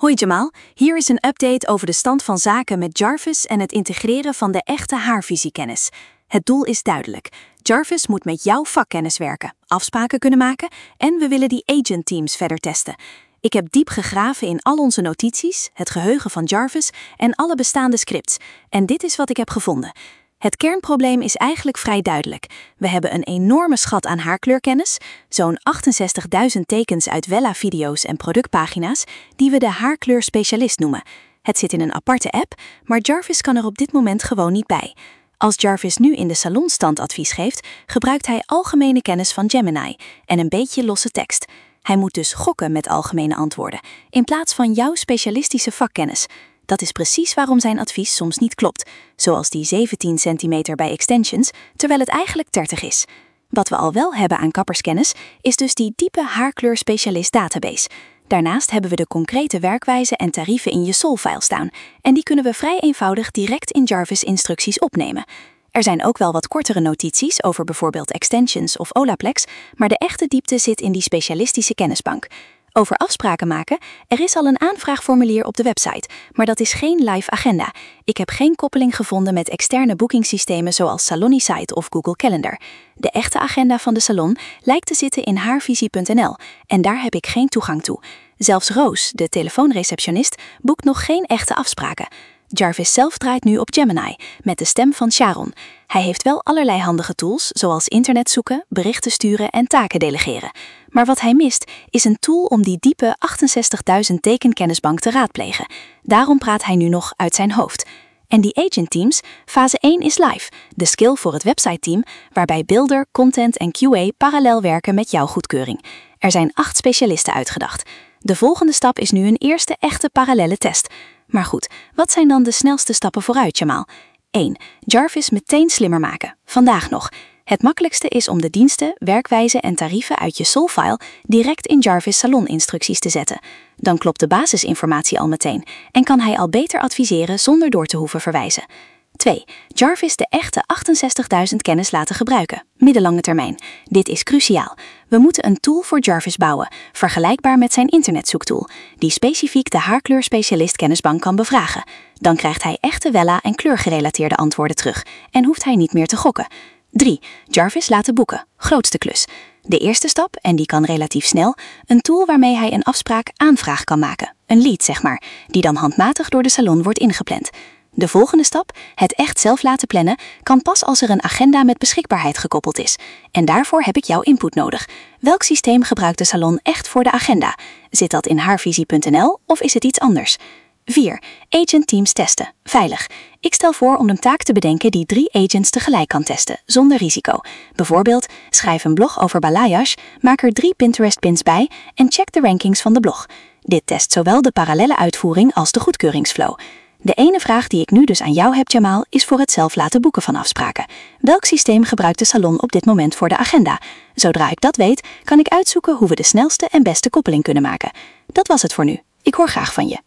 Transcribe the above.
Hoi Jamal, hier is een update over de stand van zaken met Jarvis en het integreren van de echte haarvisiekennis. Het doel is duidelijk. Jarvis moet met jouw vakkennis werken, afspraken kunnen maken en we willen die agent teams verder testen. Ik heb diep gegraven in al onze notities, het geheugen van Jarvis en alle bestaande scripts. En dit is wat ik heb gevonden. Het kernprobleem is eigenlijk vrij duidelijk. We hebben een enorme schat aan haarkleurkennis, zo'n 68.000 tekens uit Wella-video's en productpagina's, die we de haarkleurspecialist noemen. Het zit in een aparte app, maar Jarvis kan er op dit moment gewoon niet bij. Als Jarvis nu in de salon standadvies geeft, gebruikt hij algemene kennis van Gemini en een beetje losse tekst. Hij moet dus gokken met algemene antwoorden, in plaats van jouw specialistische vakkennis. Dat is precies waarom zijn advies soms niet klopt, zoals die 17 centimeter bij extensions, terwijl het eigenlijk 30 is. Wat we al wel hebben aan kapperskennis, is dus die diepe haarkleurspecialist database. Daarnaast hebben we de concrete werkwijze en tarieven in je Sol-file staan, en die kunnen we vrij eenvoudig direct in Jarvis instructies opnemen. Er zijn ook wel wat kortere notities over bijvoorbeeld extensions of Olaplex, maar de echte diepte zit in die specialistische kennisbank. Over afspraken maken, er is al een aanvraagformulier op de website, maar dat is geen live agenda. Ik heb geen koppeling gevonden met externe boekingssystemen zoals Salonisite of Google Calendar. De echte agenda van de salon lijkt te zitten in haarvisie.nl en daar heb ik geen toegang toe. Zelfs Roos, de telefoonreceptionist, boekt nog geen echte afspraken. Jarvis zelf draait nu op Gemini, met de stem van Sharon. Hij heeft wel allerlei handige tools, zoals internet zoeken, berichten sturen en taken delegeren. Maar wat hij mist, is een tool om die diepe 68.000 tekenkennisbank te raadplegen. Daarom praat hij nu nog uit zijn hoofd. En die agent teams, fase 1 is live, de skill voor het website-team, waarbij builder, content en QA parallel werken met jouw goedkeuring. Er zijn 8 specialisten uitgedacht. De volgende stap is nu een eerste echte parallelle test. Maar goed, wat zijn dan de snelste stappen vooruit, Jamal? 1. Jarvis meteen slimmer maken. Vandaag nog. Het makkelijkste is om de diensten, werkwijze en tarieven uit je Sol-file direct in Jarvis saloninstructies te zetten. Dan klopt de basisinformatie al meteen en kan hij al beter adviseren zonder door te hoeven verwijzen. 2. Jarvis de echte 68.000 kennis laten gebruiken, middellange termijn. Dit is cruciaal. We moeten een tool voor Jarvis bouwen, vergelijkbaar met zijn internetzoektool, die specifiek de haarkleurspecialist kennisbank kan bevragen. Dan krijgt hij echte Wella- en kleurgerelateerde antwoorden terug en hoeft hij niet meer te gokken. 3. Jarvis laten boeken, grootste klus. De eerste stap, en die kan relatief snel, een tool waarmee hij een afspraak aanvraag kan maken, een lead zeg maar, die dan handmatig door de salon wordt ingepland. De volgende stap, het echt zelf laten plannen, kan pas als er een agenda met beschikbaarheid gekoppeld is. En daarvoor heb ik jouw input nodig. Welk systeem gebruikt de salon echt voor de agenda? Zit dat in haarvisie.nl of is het iets anders? 4. Agent teams testen, veilig. Ik stel voor om een taak te bedenken die 3 agents tegelijk kan testen, zonder risico. Bijvoorbeeld, schrijf een blog over balayage, maak er 3 Pinterest-pins bij en check de rankings van de blog. Dit test zowel de parallelle uitvoering als de goedkeuringsflow. De ene vraag die ik nu dus aan jou heb, Jamal, is voor het zelf laten boeken van afspraken. Welk systeem gebruikt de salon op dit moment voor de agenda? Zodra ik dat weet, kan ik uitzoeken hoe we de snelste en beste koppeling kunnen maken. Dat was het voor nu. Ik hoor graag van je.